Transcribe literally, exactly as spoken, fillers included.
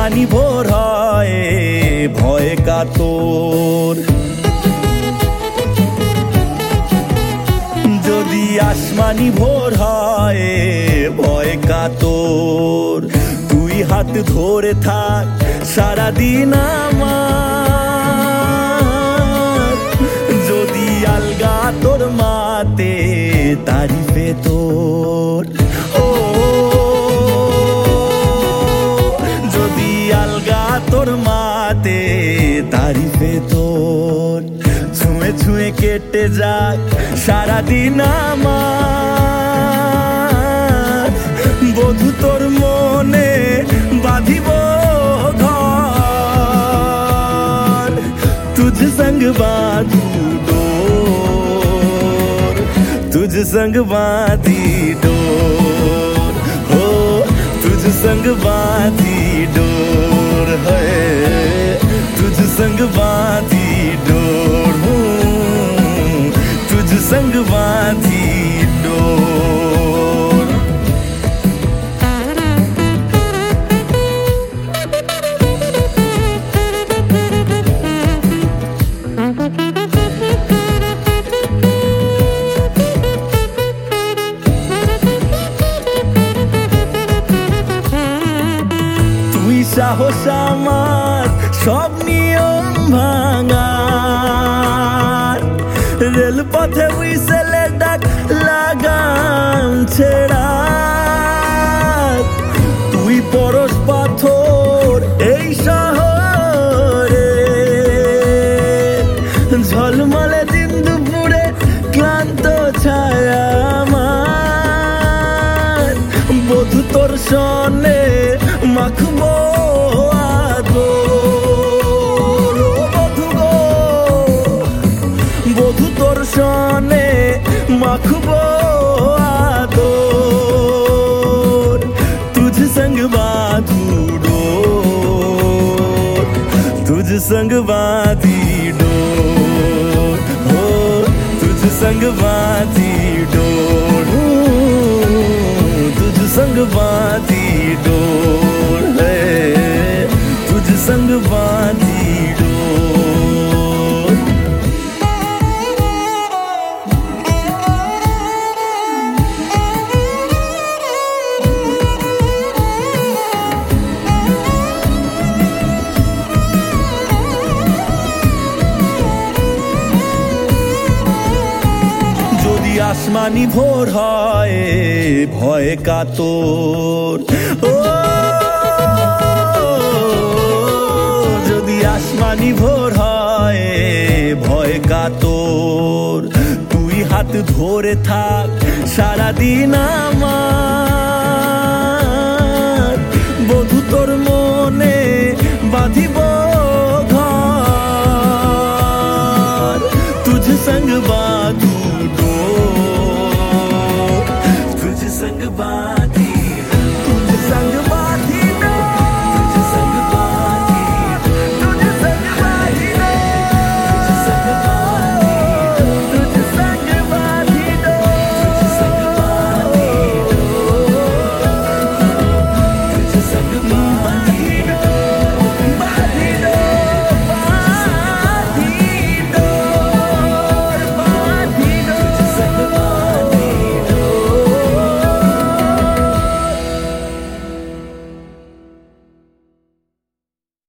আসমানি ভোর হয় ভয়ে কাতর, যদি আসমানি ভোর হয় ভয়ে কাতর, তুই হাত ধরে থাক সারাদিন আমার, যদি আলগা তোর মাতে তারিফে তোর, ও যদি আলগা তোর মাতে তারিফে তোর, ছুঁয়ে ছুঁয়ে কেটে যাক সারাদিন আমার, বধু তোর মনে বাঁধিব ঘর, তুঝ संग बांधू डोर, तुझ संग बांधी डोर, हो तुझ संग बांधी डोर है, तुझ संग बांधी डोर, तुझ संग बांधी डोर। তুই সাহস আমার সব নিয়ম ভাঙার, রেলপথে হুইসেলে ডাক লাগাম ছেড়া, তুই পরশ পাথর এই শহরে, ঝলমলে দিন দুপুরে ক্লান্ত ছায়া আমার, বধু তোর সনে মাখবো আদর, ও বধু গো বধু তোর সনে মাখবো আদর, তুঝ संग बांधू डोर, तुझ संग बांधी डोर, हो तुझ संग बांधी डोर, तुझ संग बांधी डोर है, तुझ संग बांधी डोर। যদি আসমানি ভোর হয় ভয়ে কাতর, ও যদি আসমানি ভোর হয় ভয়ে কাতর, তুই হাত ধরে থাক সারাদিন আমার,